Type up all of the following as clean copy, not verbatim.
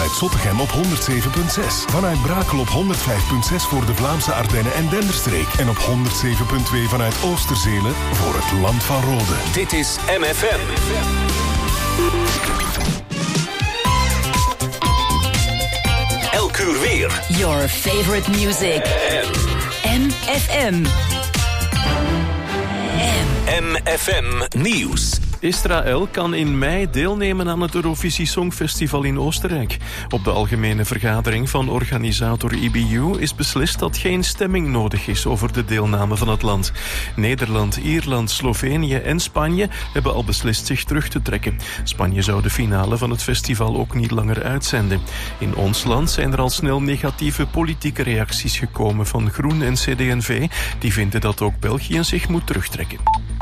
vanuit Zottegem op 107.6. Vanuit Brakel op 105.6 voor de Vlaamse Ardennen en Denderstreek. En op 107.2 vanuit Oosterzelen voor het Land van Rode. Dit is MFM. Elk uur weer. Your favorite music. MFM. MFM Nieuws. Israël kan in mei deelnemen aan het Eurovisie Songfestival in Oostenrijk. Op de algemene vergadering van organisator IBU is beslist dat geen stemming nodig is over de deelname van het land. Nederland, Ierland, Slovenië en Spanje hebben al beslist zich terug te trekken. Spanje zou de finale van het festival ook niet langer uitzenden. In ons land zijn er al snel negatieve politieke reacties gekomen van Groen en CD&V. Die vinden dat ook België zich moet terugtrekken.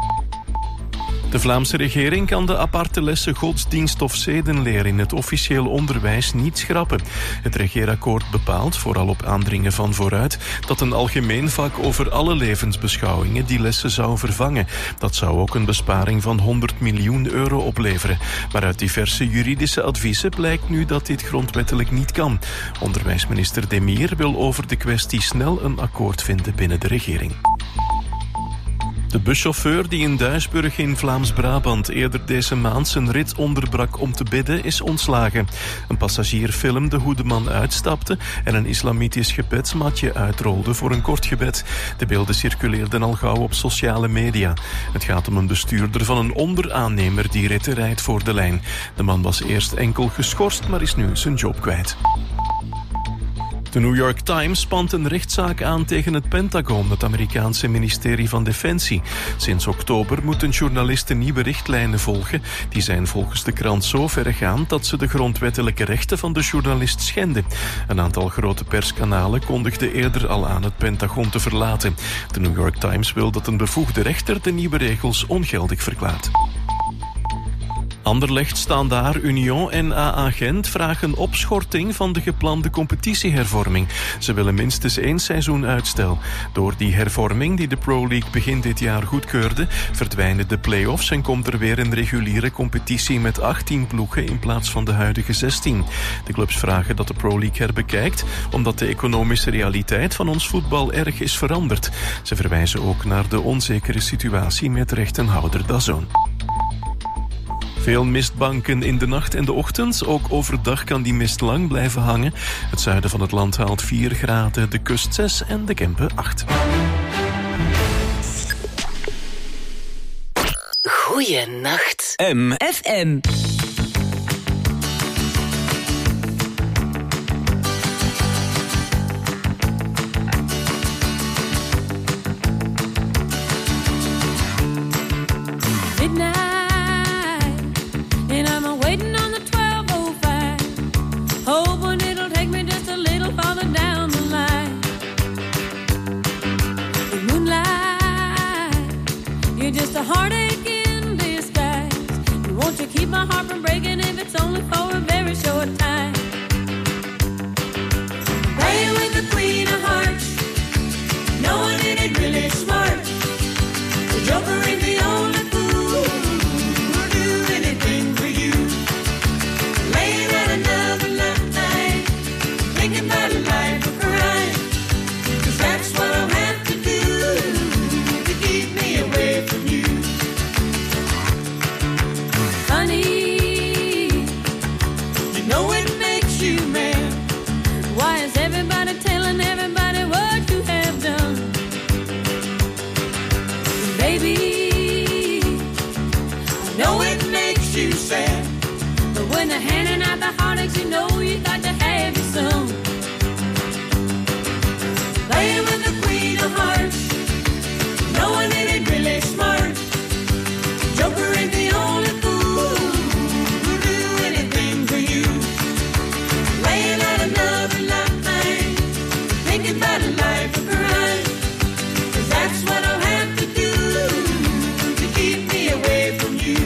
De Vlaamse regering kan de aparte lessen godsdienst of zedenleer in het officieel onderwijs niet schrappen. Het regeerakkoord bepaalt, vooral op aandringen van Vooruit, dat een algemeen vak over alle levensbeschouwingen die lessen zou vervangen. Dat zou ook een besparing van 100 miljoen euro opleveren. Maar uit diverse juridische adviezen blijkt nu dat dit grondwettelijk niet kan. Onderwijsminister Demir wil over de kwestie snel een akkoord vinden binnen de regering. De buschauffeur die in Duisburg in Vlaams-Brabant eerder deze maand zijn rit onderbrak om te bidden is ontslagen. Een passagier filmde hoe de man uitstapte en een islamitisch gebedsmatje uitrolde voor een kort gebed. De beelden circuleerden al gauw op sociale media. Het gaat om een bestuurder van een onderaannemer die ritten rijdt voor de lijn. De man was eerst enkel geschorst, maar is nu zijn job kwijt. De New York Times spant een rechtszaak aan tegen het Pentagon, het Amerikaanse ministerie van Defensie. Sinds oktober moeten journalisten nieuwe richtlijnen volgen. Die zijn volgens de krant zo ver gaan dat ze de grondwettelijke rechten van de journalist schenden. Een aantal grote perskanalen kondigden eerder al aan het Pentagon te verlaten. De New York Times wil dat een bevoegde rechter de nieuwe regels ongeldig verklaart. Anderlecht, Standaard, Union en AA Gent vragen opschorting van de geplande competitiehervorming. Ze willen minstens 1 seizoen uitstel. Door die hervorming die de Pro League begin dit jaar goedkeurde, verdwijnen de play-offs en komt er weer een reguliere competitie met 18 ploegen in plaats van de huidige 16. De clubs vragen dat de Pro League herbekijkt, omdat de economische realiteit van ons voetbal erg is veranderd. Ze verwijzen ook naar de onzekere situatie met rechtenhouder DAZN. Veel mistbanken in de nacht en de ochtend. Ook overdag kan die mist lang blijven hangen. Het zuiden van het land haalt 4 graden, de kust 6 en de Kempen 8. Goeienacht. MFM. Just a heartache in disguise. You want to keep my heart from breaking if it's only for a very short time. Playing with the queen of hearts, knowing it ain't really smart. The joker ain't the only fool who'll do anything for you. Laying out another love night, thinking about a life of crime. 'Cause that's what I'll have to do to keep me away from you. Honey, you know it makes you mad. Why is everybody telling everybody what you have done? Baby, I know it makes you sad. But when they're handing out the heartaches, you know you got to have your some. Playing with the queen of hearts, knowing it ain't really smart. Joker ain't the only fool who'll do anything for you. Laying out another love night, thinking about a life of crime. 'Cause that's what I'll have to do to keep me away from you.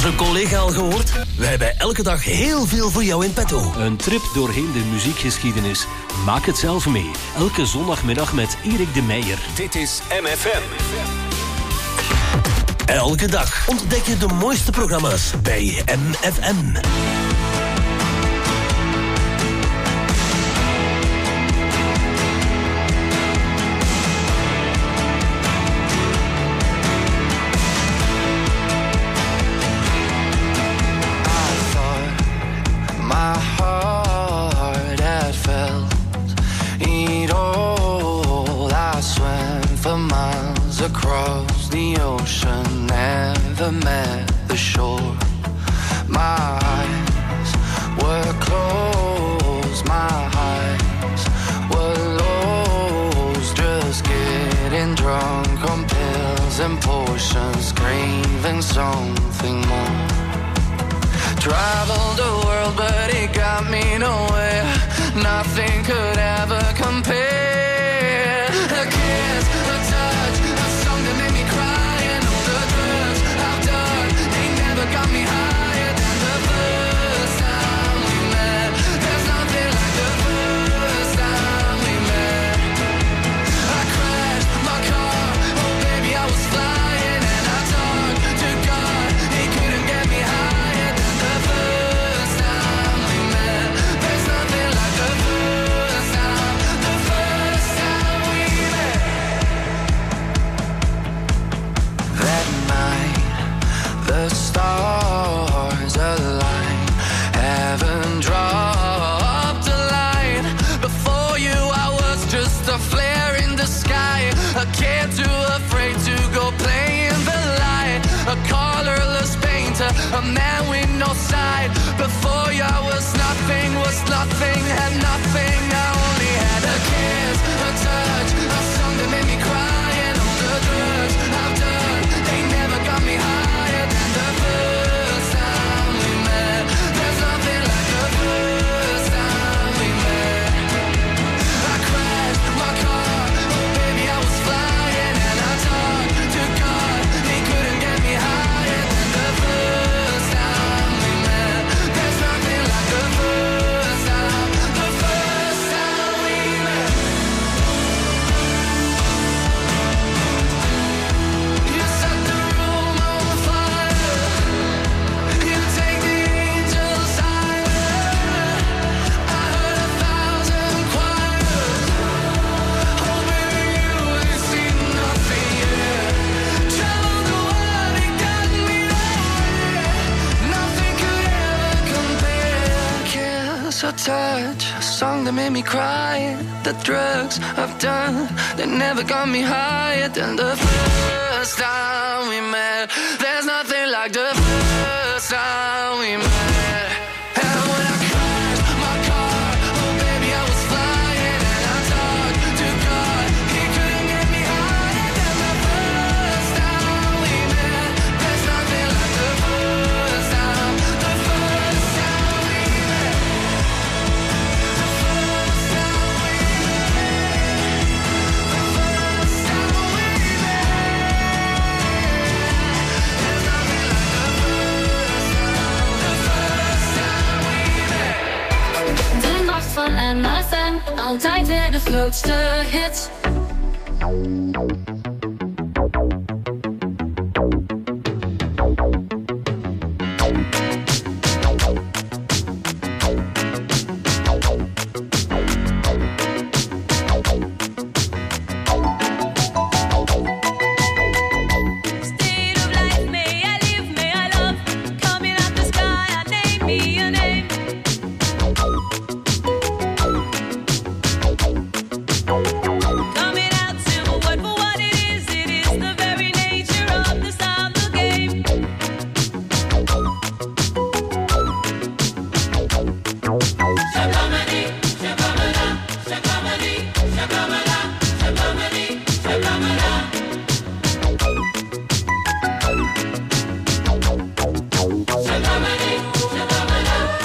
onze collega al gehoord? We hebben elke dag heel veel voor jou in petto. Een trip doorheen de muziekgeschiedenis. Maak het zelf mee. Elke zondagmiddag met Erik de Meijer. Dit is MFM. Elke dag ontdek je de mooiste programma's bij MFM. Across the ocean, never met the shore. My eyes were closed, my eyes were closed. Just getting drunk on pills and potions, craving something more. Traveled the world, but it got me nowhere. Nothing could ever compare. A kiss, a touch, a song that made me cry, and all the drugs I've done, they never got me higher than the first time we met. There's nothing like the first time we met. I crashed my car, oh baby I was flying, and I talked to God, he couldn't get me higher than the first time we met. There's nothing like the first time we met. That night, the stars aligned, heaven dropped a line. Before you I was just a flare in the sky, a kid too afraid to go play in the light, a colorless painter, a man with no side. Before you I was nothing, had nothing. I only had a kiss, a touch, a song that made me cry, and all the drugs I've done, they never got me higher than the first time we met. There's nothing like the first time we met. I crashed my car, oh baby I was flying, and I talked to God, he couldn't get me higher than the first time we met. There's nothing like the first time we met. You set the room on fire, you take the angels higher. I heard 1,000 choirs, oh baby you ain't seen nothing yet. Traveled the world, it got me nowhere. Nothing could ever compare. Kiss or touch, a song that made me cry. The drugs I've done, they never got me higher than the first time we met. There's nothing like the first time we met. And when I crashed my car, oh baby I was flying, and I talked to God, he couldn't get me higher than the first time we met. There's nothing like the first time we met. The first time we met. The first time we met. There's nothing like the first time we met. Den afval en maar zijn altijd weer de grootste hits. State of life, may I live, may I love. Coming out the sky, I name me a name. Coming out simple, word for what it is the very nature of the style of the game. Shakamani, shakamana, shakamani, shakamana, shakamani, shakamana. Shakamani, shakamana,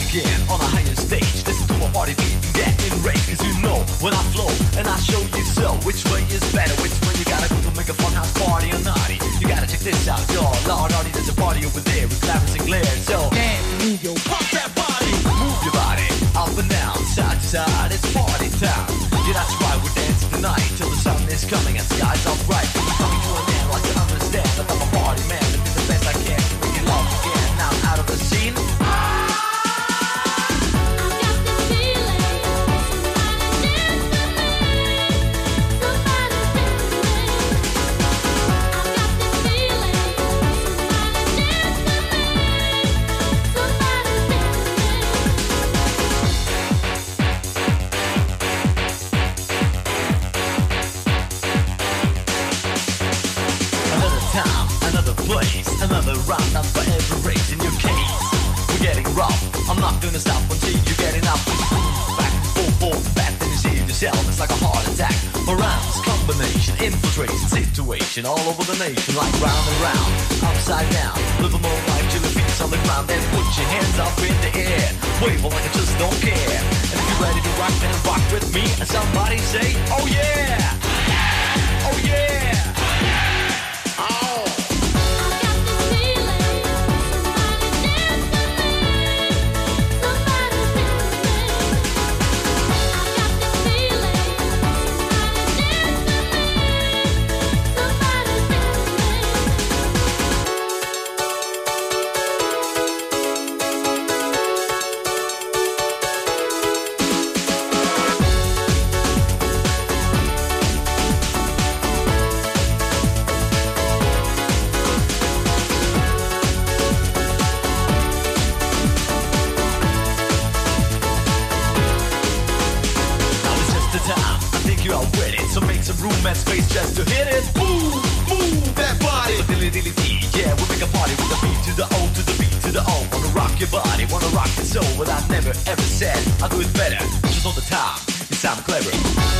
again on a higher stage. Listen to my party beat and get enraged. Cause you know when I flow and I show you so. Which way is better, which way you gotta go to make a fun house party or naughty. You gotta check this out, y'all. Lord, naughty, there's a party over there with glamours and glare. So dance, move your pump that body. Move your body up and down, side to side. It's party time. Yeah, that's right, we're dancing tonight till the sun is coming and sky's all bright. We're coming to an end like you understand that I'm a party man. And do the best I can to make you love again. Now out of the scene. Another round up for every race in your case. We're getting rough. I'm not gonna stop until you get enough. Back, forth, back, then you see it yourself. It's like a heart attack. Arounds, combination, infiltration, situation all over the nation. Like round and round, upside down. Live a more life till the feet's on the ground. Then put your hands up in the air. Wave like I just don't care. And if you're ready to rock, then rock with me. And somebody say, oh yeah! Oh yeah! Oh! Room and space just to hit it. Move, move that body. Dilly-dilly-dee, yeah, we make a party with the beat to the O, to the beat to the O. Wanna rock your body, wanna rock your soul. But I never ever said I'll do it better. Just all the time, you sound clever.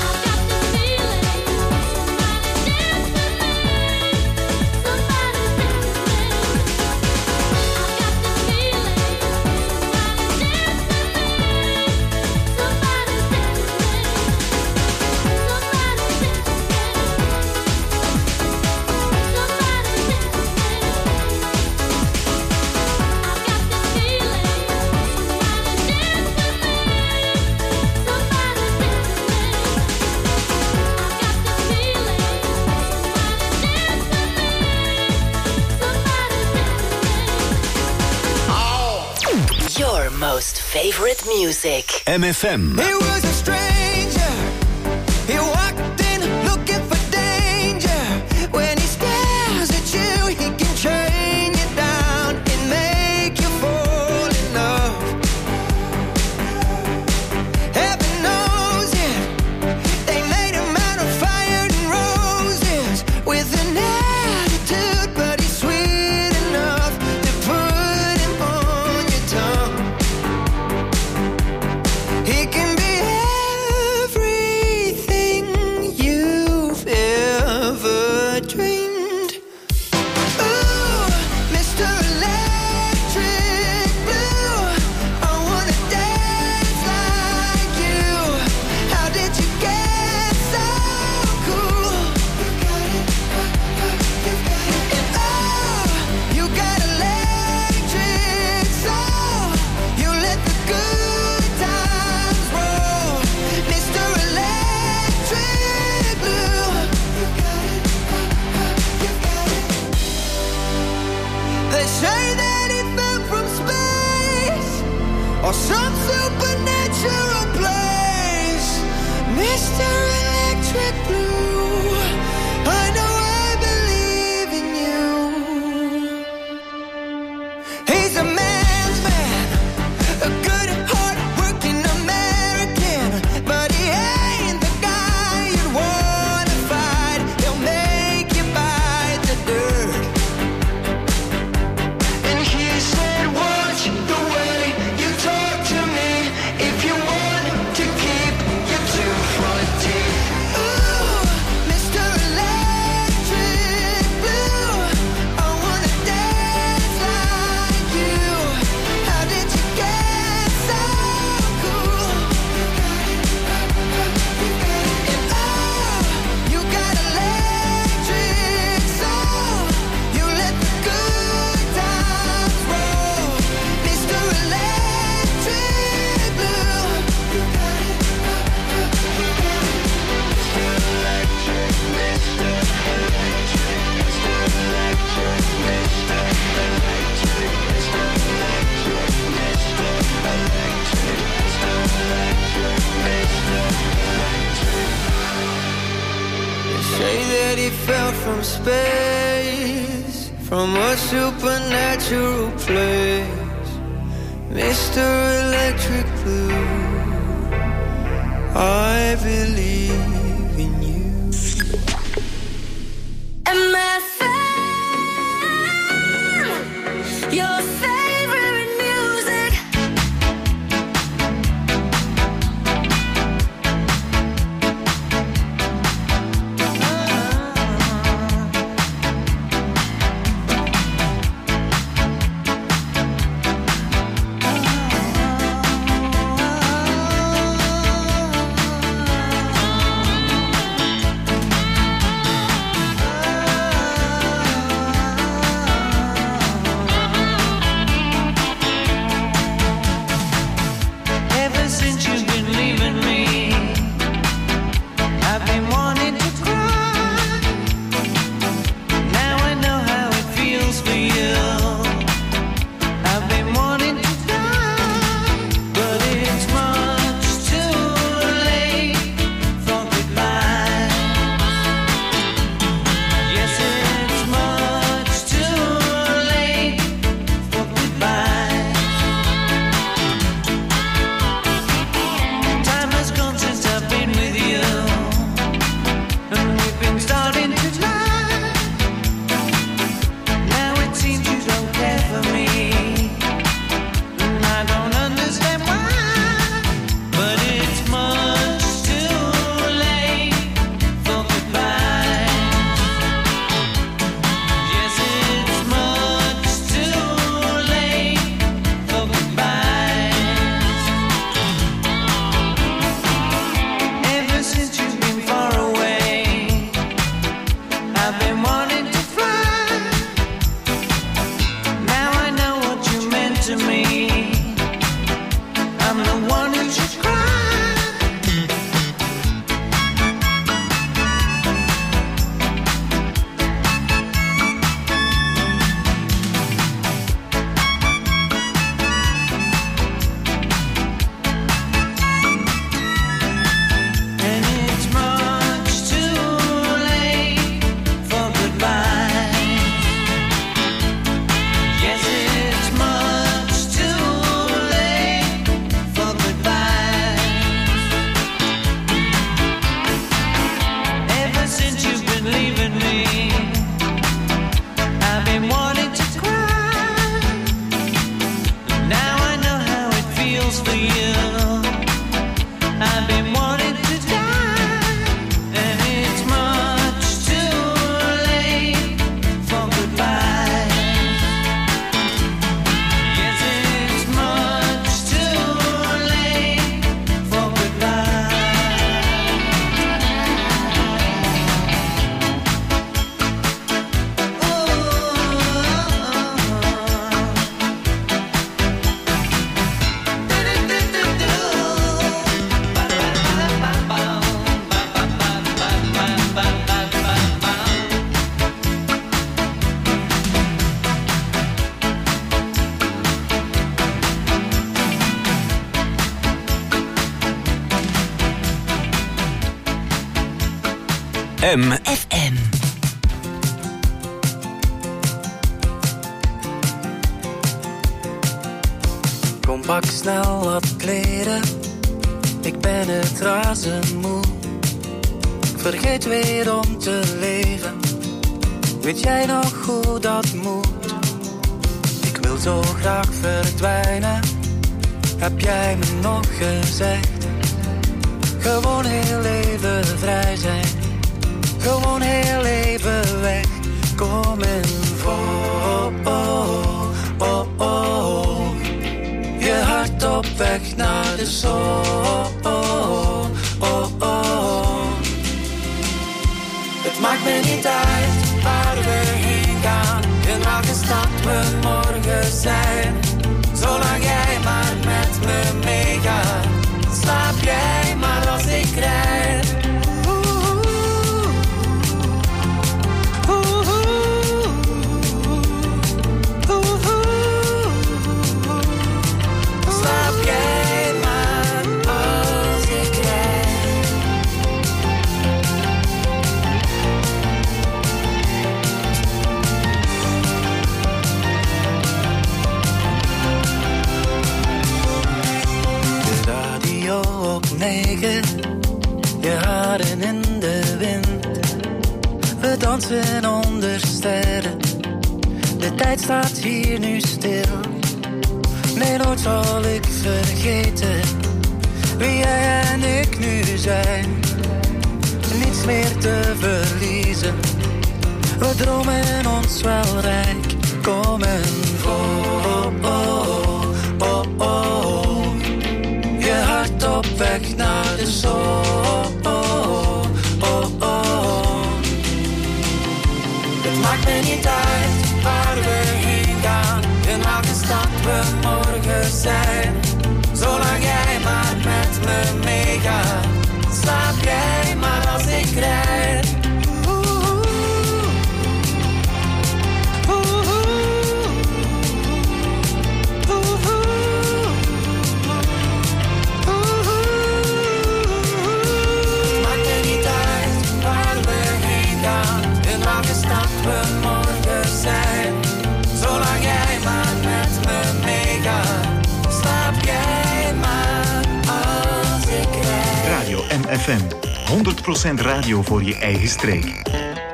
Most favorite music. MFM. He was a stranger. He walked in looking for danger. When he stares at you, he can train you down and make you fall in love. Heaven knows it. They made him out of fire and roses with an attitude, but he's sweet enough to put him on your tongue. He can be everything you've ever dreamed. Ooh, Mr. Electric Blue, I wanna dance like you. How did you get so cool? And oh, you got electric soul. You let the good times roll, Mr. Electric Blue. They say that he fell from space or some supernatural place, Mr. Electric Blue. I know I believe in you. He's a man's man, a good, hard-working American, but he ain't the guy you'd wanna fight. He'll make you bite the dirt. And he said, watch the way you talk to me. from space, from a supernatural place, Mr. Electric Blue, I believe in you. MFM, your favorite music. Ever since you've been leaving me, I've been wanting to cry. Now I know how it feels for you. I've been wanting to die, but it's much too late for goodbye. Yes, it's much too late for goodbye. Time has gone since I've been with you, and we've been starting to lie. Now it seems you don't care for me, and I don't understand why. But it's much too late for goodbye. Yes, it's much too late for goodbye. Ever since you've been far away, I've been wanting to fly. Now I know what you meant to me. I'm the one who should cry. And it's much too late for goodbye. Yes, it's much too late for goodbye. Ever since you've been leaving me, I've been wanting to cry. Now I know how it feels for you. I've been wanting to die, and it's much too late for goodbye. Yes, it's much too late for MFM. Kom, pak snel wat kleren, ik ben het razendmoe. Ik vergeet weer om te leven, weet jij nog hoe dat moet? Ik wil zo graag verdwijnen, heb jij me nog gezegd. Gewoon heel even vrij zijn, gewoon heel even weg. Kom in voor, je hart op weg naar de zon. Het maakt me niet uit waar we heen gaan, in welke stad we morgen zijn. Zolang jij maar met me meegaat, slaap jij maar als ik rijd. Slaap jij maar als ik rijd. eigen, je haren in de wind. We dansen onder sterren, de tijd staat hier nu stil. Nee, nooit zal ik vergeten wie jij en ik nu zijn. Niets meer te verliezen, we dromen ons wel rijk. Kom en voor, je hart op weg naar de zon. Het maakt me niet uit waar we heen gaan, in welke stad we morgen zijn. Zolang jij maar met me meegaat, slaap jij maar als ik rijd. We morgen zijn, zolang jij maar met me meegaat, slaap jij maar als ik rijd. Radio MFM, 100% radio voor je eigen streek.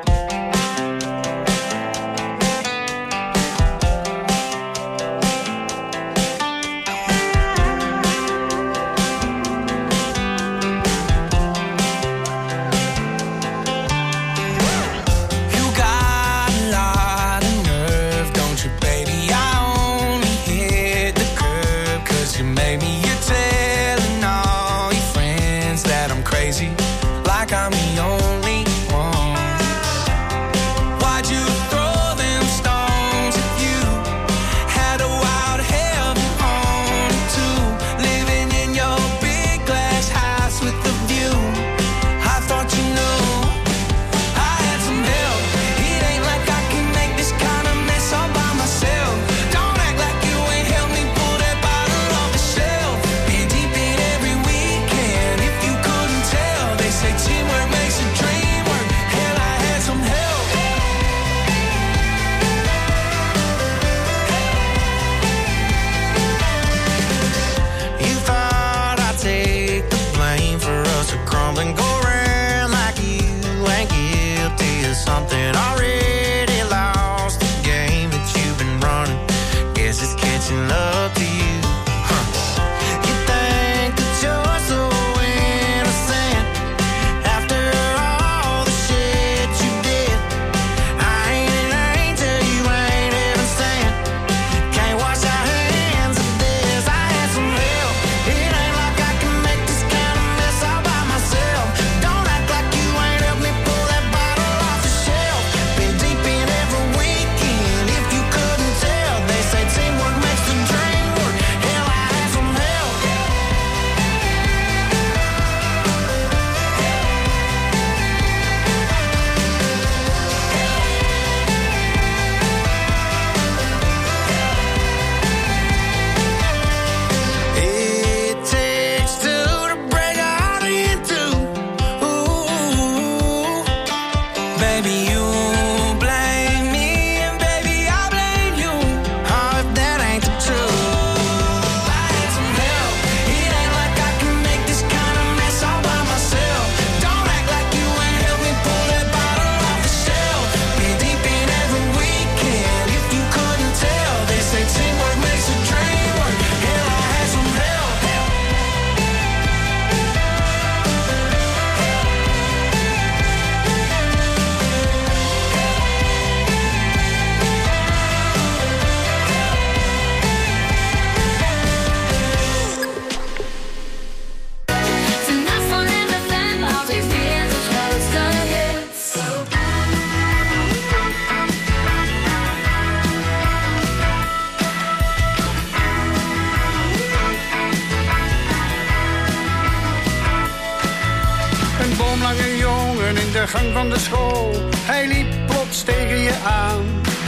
de gang van de school. Hij liep plots tegen je aan.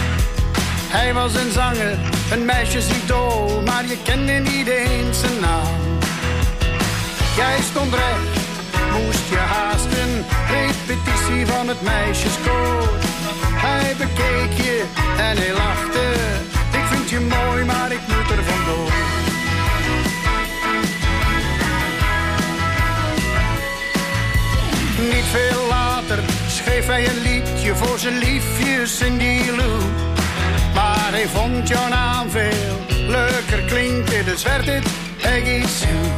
Hij was een zanger, een meisjesidool, maar je kende niet eens zijn naam. Jij stond recht, moest je haasten, repetitie van het meisjeskoor. Hij bekeek je en hij lachte, ik vind je mooi, maar ik moet er vandoor. hij een liedje voor zijn liefje Cindy Lou. Maar hij vond jouw naam veel leuker klinken, dus werd het Peggy Sue.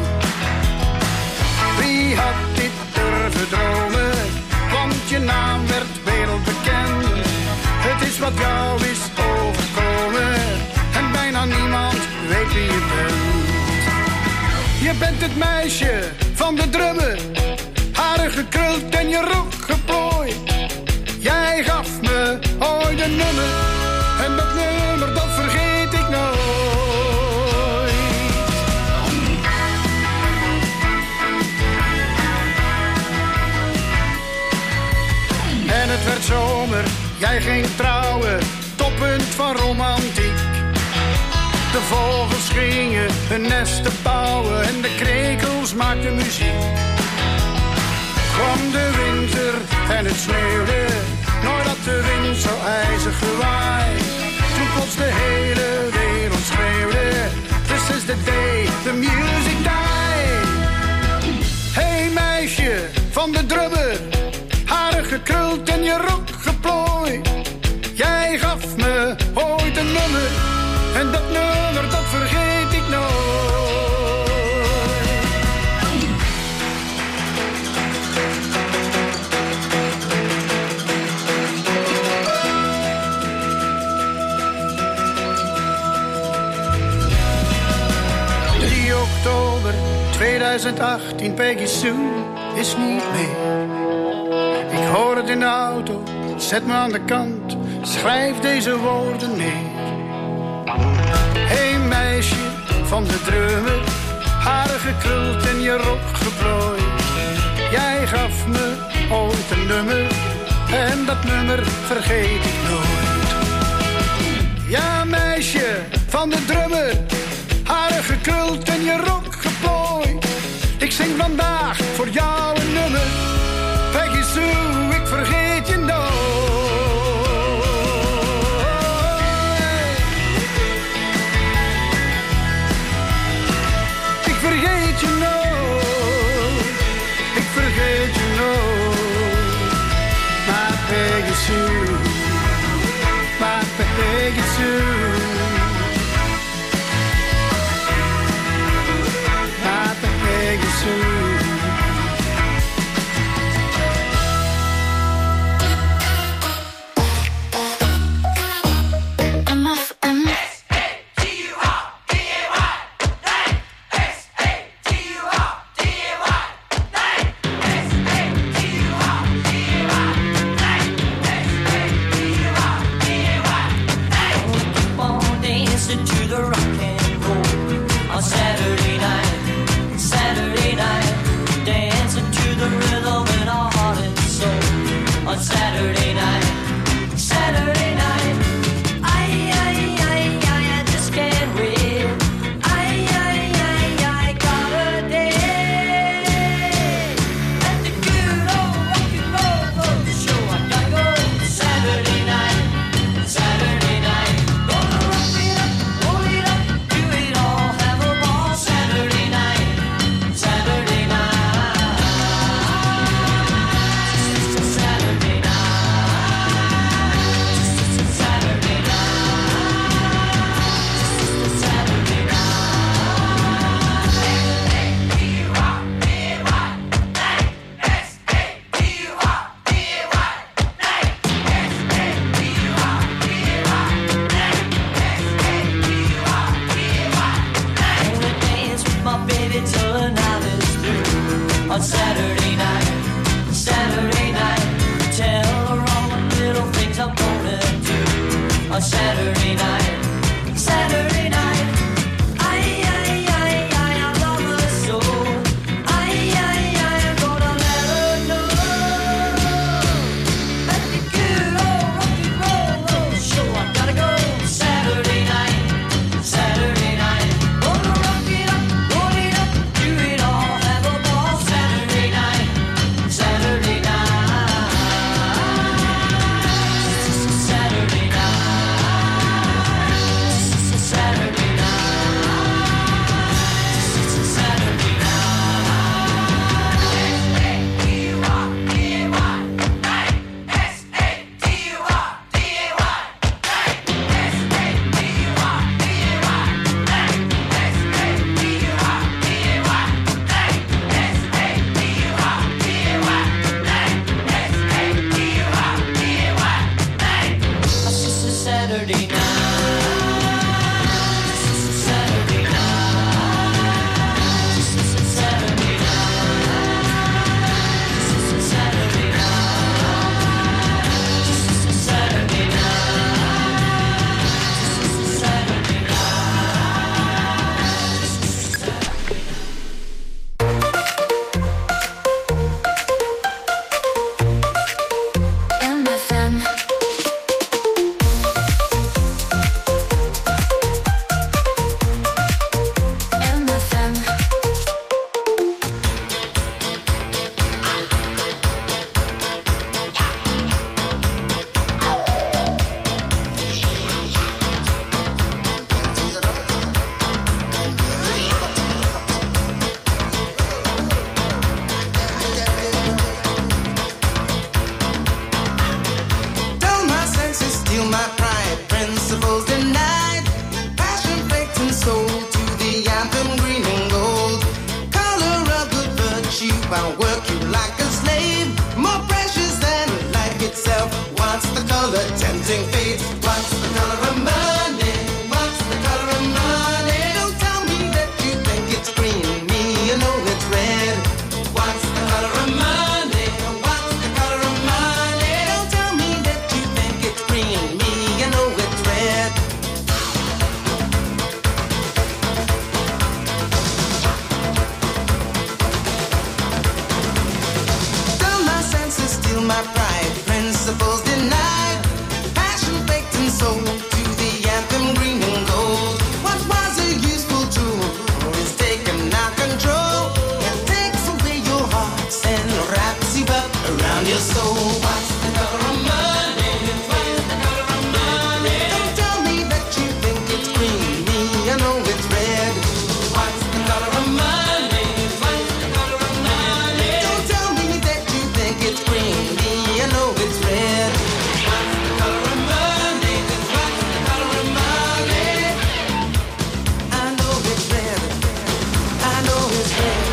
Wie had dit durven dromen, want je naam werd wereldbekend. Het is wat jou is overkomen en bijna niemand weet wie je bent. Je bent het meisje van de drummer, haren gekruld en je rok geplooid. Jij gaf me ooit een nummer en dat nummer dat vergeet ik nooit. En het werd zomer, jij ging trouwen, toppunt van romantiek. De vogels gingen hun nesten bouwen en de krekels maakten muziek. Kwam de winter en het sneeuwde, nooit had de wind zo ijzig gewaaid. Toen plots de hele wereld schreeuwde, this is the day the music died. Hey meisje van de drummer, haren gekruld en je rok geplooid. Jij gaf me ooit een nummer en dat nummer dat vergeet ik nooit. Oktober 2018, Peggy Sue is niet meer. Ik hoor het in de auto, zet me aan de kant, schrijf deze woorden neer. Hey meisje van de drummer, haren gekruld en je rok geplooid. Jij gaf me ooit een nummer en dat nummer vergeet ik nooit. Ja meisje van de drummer, haren gekruld en je rok geplooid. Ik zing vandaag voor jou een nummer, Peggy Sue, ik vergeet je nooit. Ik vergeet je nooit, ik vergeet je nooit. Maar Peggy Sue, maar Peggy Sue. Saturday night. my pride. Principles denied, passion baked and sold to the anthem green and gold. What was a useful tool is taken out control. It takes away your hearts and wraps you up around your soul. What's the color of money? What's the color of money? Don't tell me that you think it's green. Me, I know it's red. What's the color of money? What's the color of money? Don't tell me that you think it's green. Me, I know it's red. What's the color of money? What's the color of money? I know it's red. I know it's red.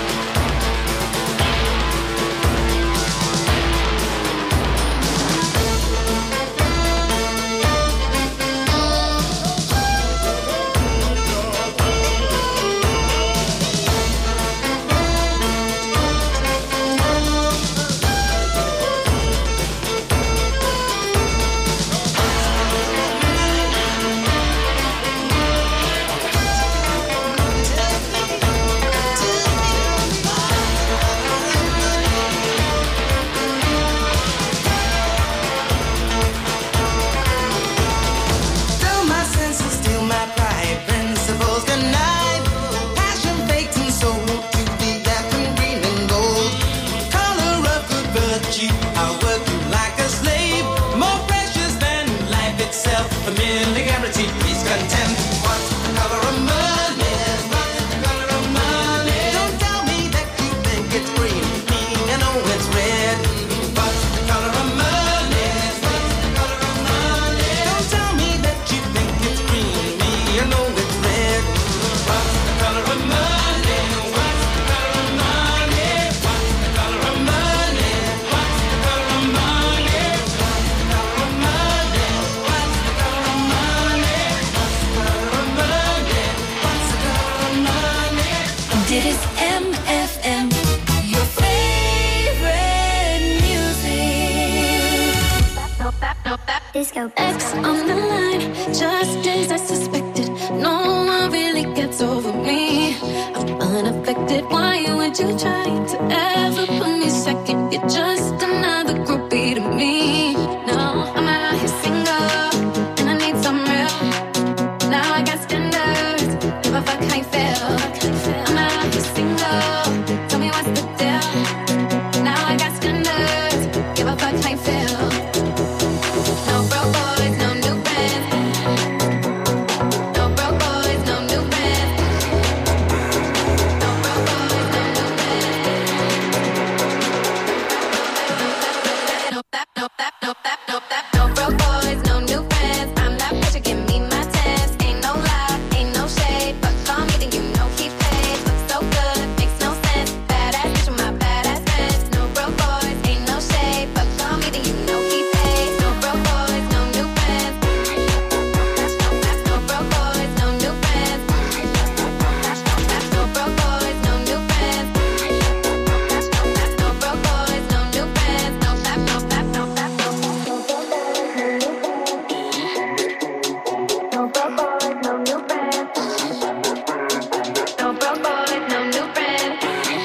Still my senses, still my pride. Principles denied, passion baked and sold to the anthem green and gold. Color of good virtue, I'll work you like a slave. More precious than life itself. Familiarity breeds contempt. What's the color of money? What's the color of money? Don't tell me that you think it's green. Me, I know it's red. What's the color of money? What's the color of money? Don't tell me that you think it's green. Me, I know it's red. What's the color of money? What's the color of money? What's the color of money? What's the color of money? What's the color of money? What's the color of money? What's the color of money? What's the color of money? Dit is MFM, your favorite music. Disco X on the line, just as I suspected. No one really gets over me. I'm unaffected. Why would you try to ever put me second? You're just another groupie to me. No, I'm out here single, and I need some real. Now I got standards. Give a fuck how you feel. I'm out here single. Tell me what's the deal. Now I got standards. Give a fuck how you feel. No broke boys, no new friends. No broke boys, no new friends. No broke boys, no new friends. No that, no that, no that, no that. No broke boys, no new friends. I'm not pressure, give me my test. Ain't no lie, ain't no shade. But call me, then you know he paid. Looks so good, makes no sense. Badass bitch with my badass friends. No broke boys, ain't no shade. But call me, then you know he paid. No broke boys, no new friends. No broke boys, no new friends. No broke boys, no new friends. No broke boys, no new friends. No that, no that, no that, no that. No broke boys, no new friends. No broke boys, no new friends.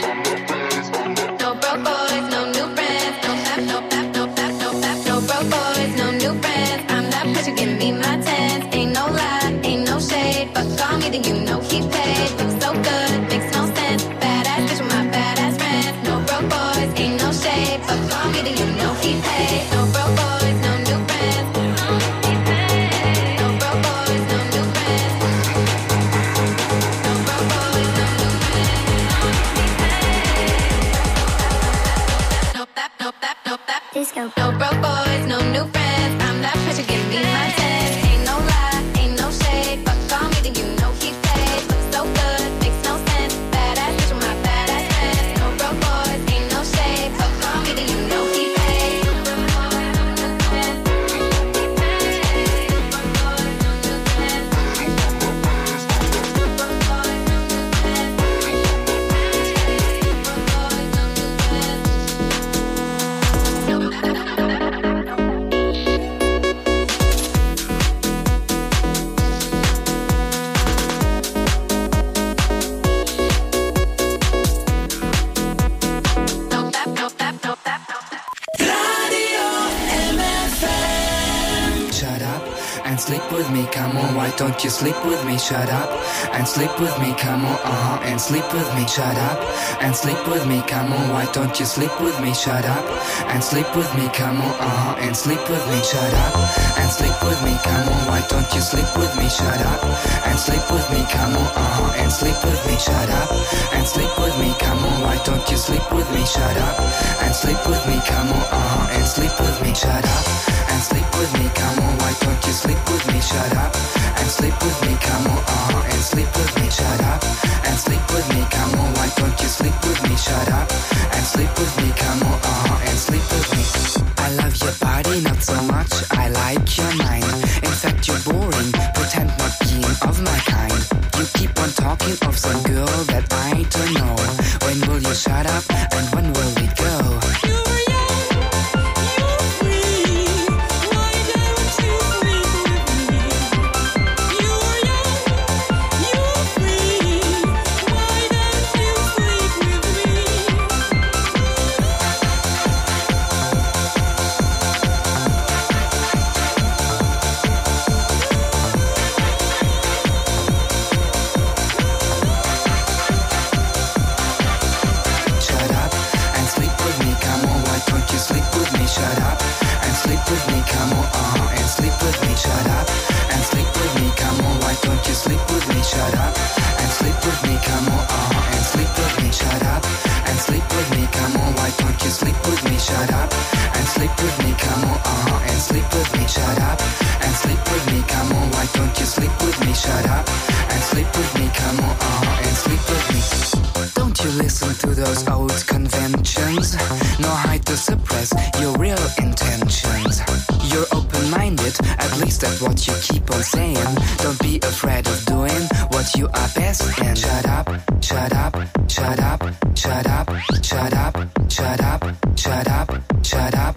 No broke boys, no new friends. No that, no that, no that, no that. No broke boys, no new friends. I'm that pressure, give me my tens. Ain't no lie, ain't no shade. But call me, then you know he paid. Looks so good, makes no sense. Badass bitch with my badass friends. No broke boys, ain't no shade. But call me, then you know he paid. No broke boys, no new friends. No broke boys, no new friends. No broke boys, no new friends. No that, no that, no that. Disco. No broke boys, no new friends. I'm that pressure, give me my tens. Ain't no lie, ain't no shade. But call me, then you know he paid. Looks so good, makes no sense. Badass bitch with my badass friends. No broke boys, ain't no shade. But call me, then you know he paid. No sleep with me, come on, why don't you sleep with me, shut up, and sleep with me, come on, and sleep with me, shut up, and sleep with me, come on, why don't you sleep with me, shut up, and sleep with me, come on, and sleep with me, shut up, and sleep with me, come on, why don't you sleep with me, shut up, and sleep with me, come on, and sleep with me, shut up, and sleep with me, come on, why don't you sleep with me, shut up, and sleep with me, come on, and sleep with me, shut up, and sleep with me, come on, why don't you sleep with me, shut up, and sleep with me, come on, and sleep with me, shut up, and sleep with me, come on, why don't you sleep with me, shut up, and sleep with me, come on, and sleep with me. I love your body, not so much, I like your mind. In fact, you're boring, pretend not being of my kind. You keep on talking of some girl that I don't know. When will you shut up, and when will we go? What you keep on saying, don't be afraid of doing what you are best in. Shut up, shut up, shut up, shut up, shut up, shut up, shut up, shut up.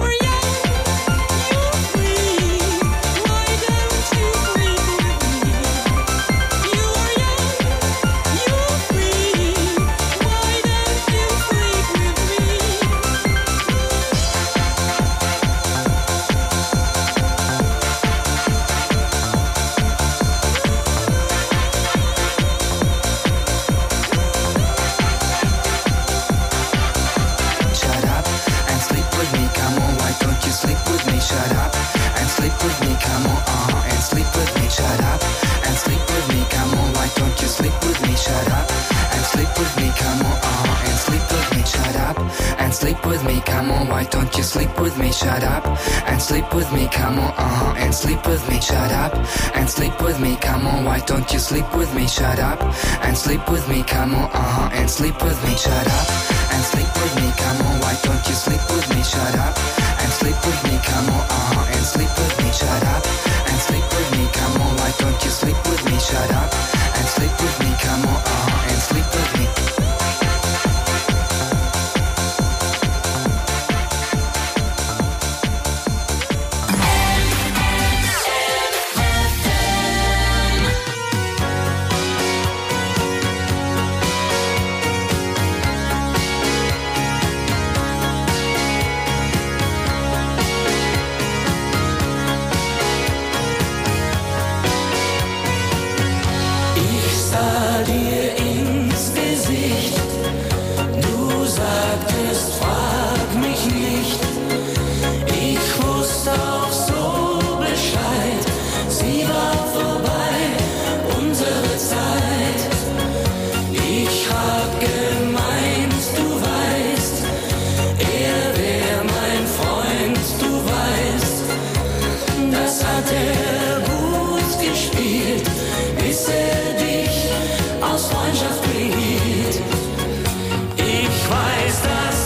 Why don't you sleep with me, shut up, and sleep with me, come on, and sleep with me, shut up, and sleep with me, come on, why don't you sleep with me, shut up, and sleep with me, come on, and sleep with me, shut up, and sleep with me, come on, why don't you sleep with me, shut up, and sleep with me, come on, and sleep with me, shut up, and sleep with me, come on, why don't you sleep with me, shut up, and sleep with me, come on, and sleep with me. Freundschaft bringt. Ich weiß, dass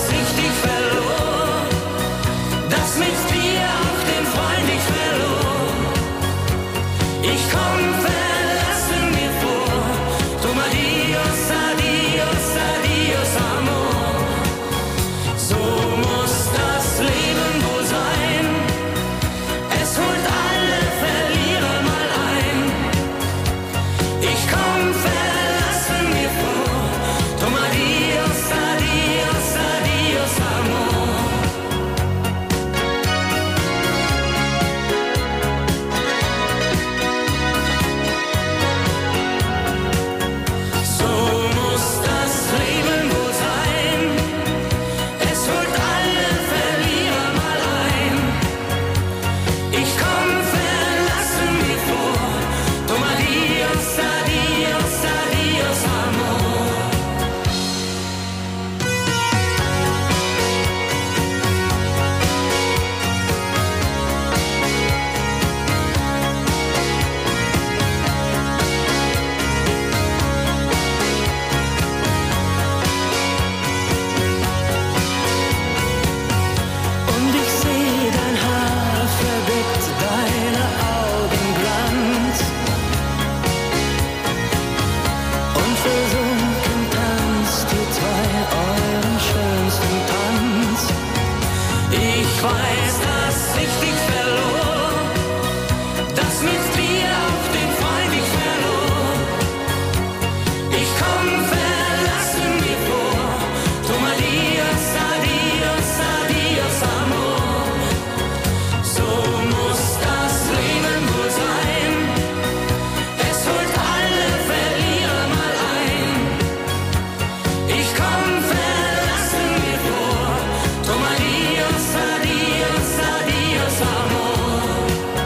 weiß, dass ich dich verlor, dass mit dir auch den Freund ich verlor. Ich komm verlassen mir vor, drum adios, adios, adios, amor. So muss das Leben wohl sein, es holt alle Verlierer mal ein. Ich komm verlassen mir vor, drum adios, adios, adios, amor.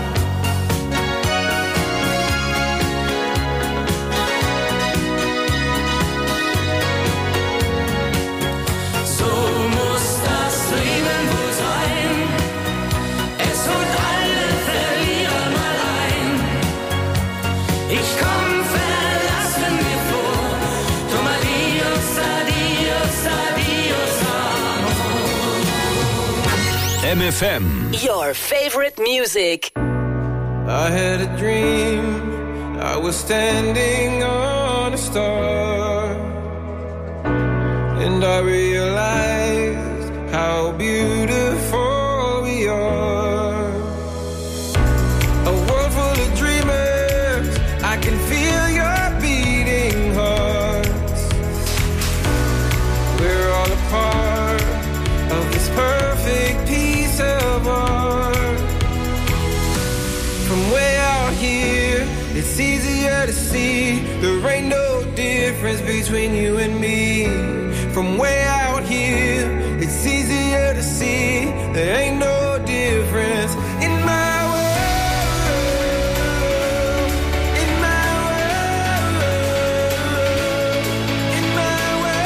So muss das Leben wohl sein, es holt alle Verlierer mal ein. Ich komm verlassen mir vor, drum adios, adios, adios, amor. MFM. Your favorite music. I had a dream, I was standing on a star, and I realized how beautiful we are. A world full of dreamers, I can feel your beating hearts. We're all a part of this perfect piece of art. From way out here, it's easier to see there ain't no difference between you and me. From way out here, it's easier to see there ain't no difference in my world, in my world, in my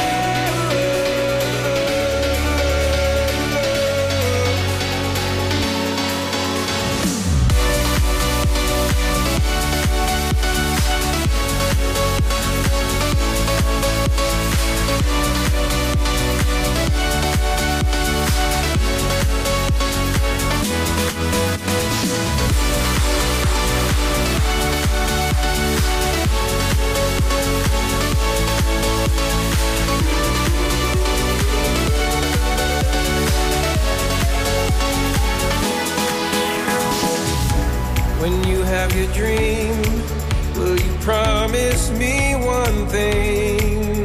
When you have your dream, will you promise me one thing?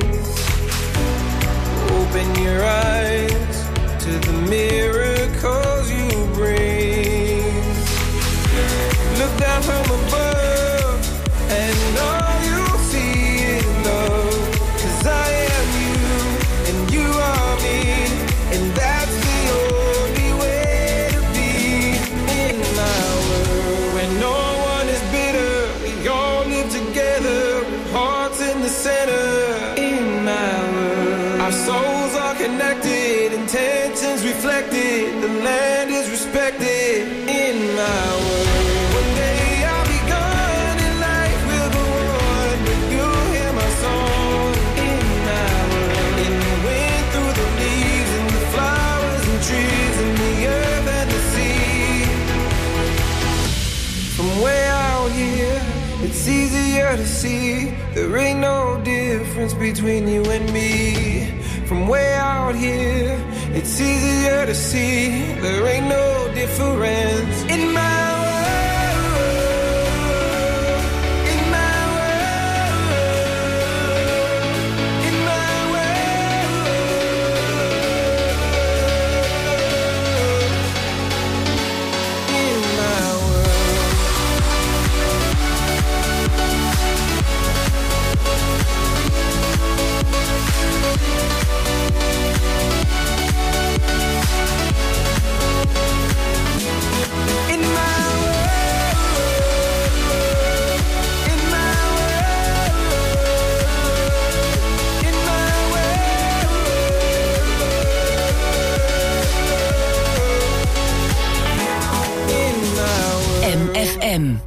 Open your eyes to the miracles you bring. Look down from above and all you'll see is love. 'Cause I am you and you are me, and that's the only way to be in my world. When no one is bitter, we all live together with hearts in the center. In my world, our souls are connected, intentions reflected, the land is respected. In my world, one day I'll be gone and life will go on, but you'll hear my song. In my world, in the wind, through the leaves, and the flowers and trees, and the earth and the sea. From way out here, it's easier to see there ain't no difference between you and me. From way out here, it's easier to see there ain't no difference in my world, in my world, in my world, in my world. In my MFM.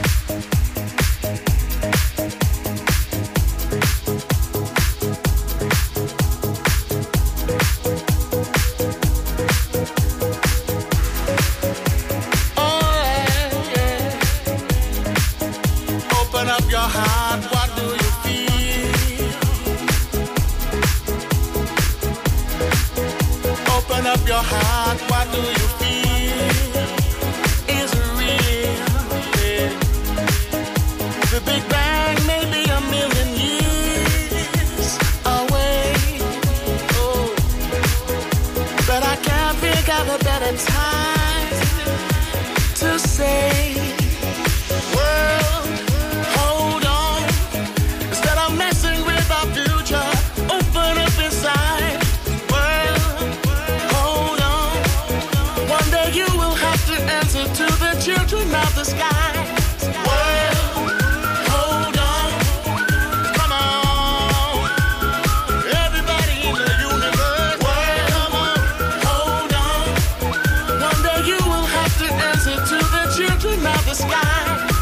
Open up your heart, what do you feel? Open up your heart, what do you feel? Is it real? Yeah. The Big Bang may be a million years away. Oh, but I can't think of a better time to say, world, hold on. Instead of messing with our future, open up inside. World, hold on. One day you will have to answer to the children of the sky. World, hold on. Come on. Everybody in the universe. World, come on. Hold on. One day you will have to answer to the children of the sky.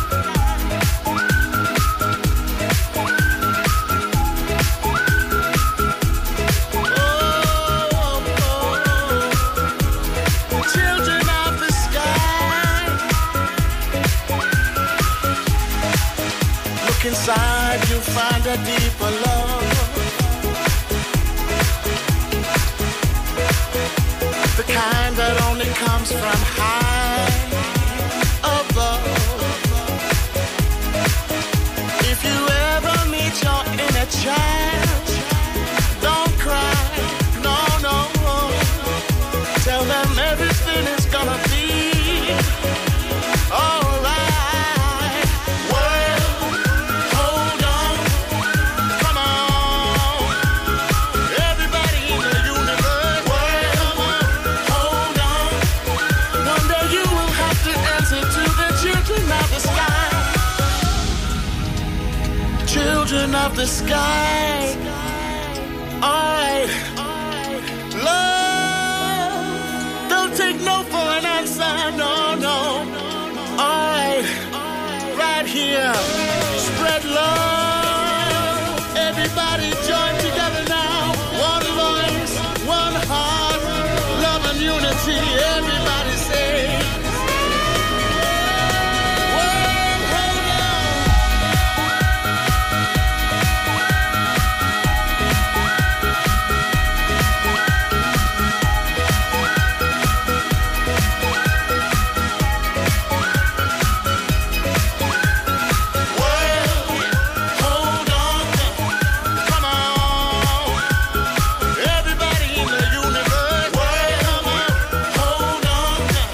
Children of the sky. Look inside, you find a deeper love. The kind that only comes from high above. If you ever meet your inner child, don't cry, no, no. Tell them everything is gonna be alright. World, hold on. Come on. Everybody in the universe. World, come on. Hold on. One day you will have to answer to the children of the sky. Children of the sky. Alright. Love. Don't take no for an answer. No, no. Alright. Right here. Spread love. Everybody join together now. One voice, one heart. Love and unity. Everybody say. World, hold on. World, hold on. Come on. Everybody in the universe. World, come on. Hold on.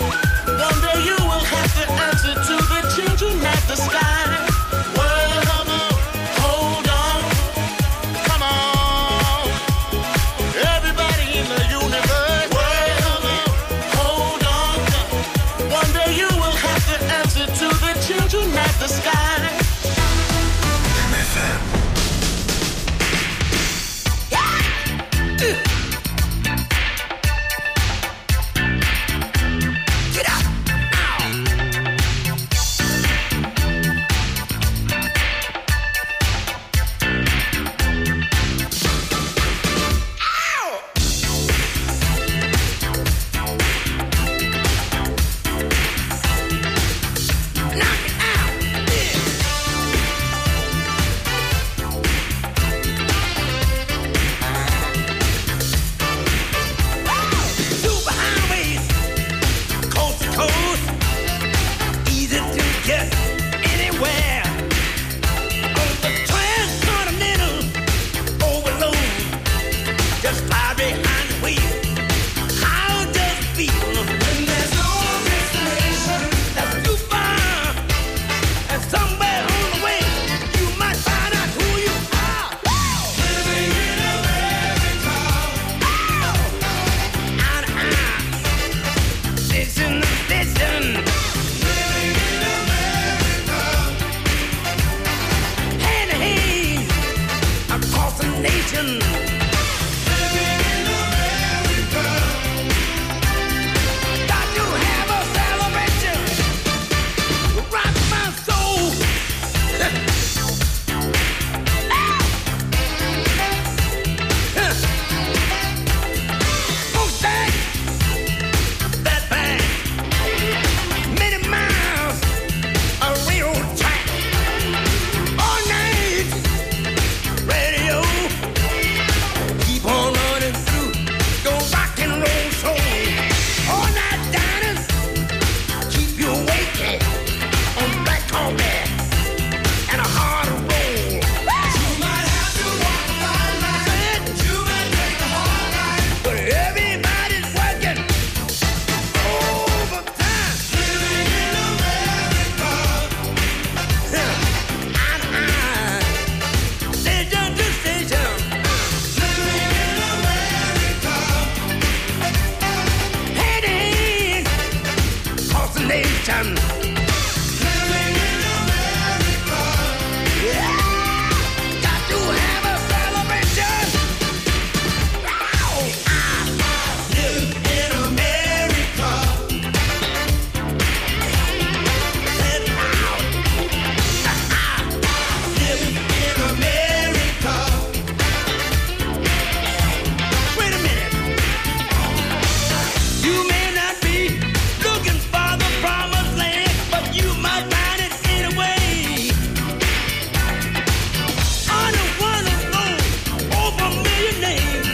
Satan.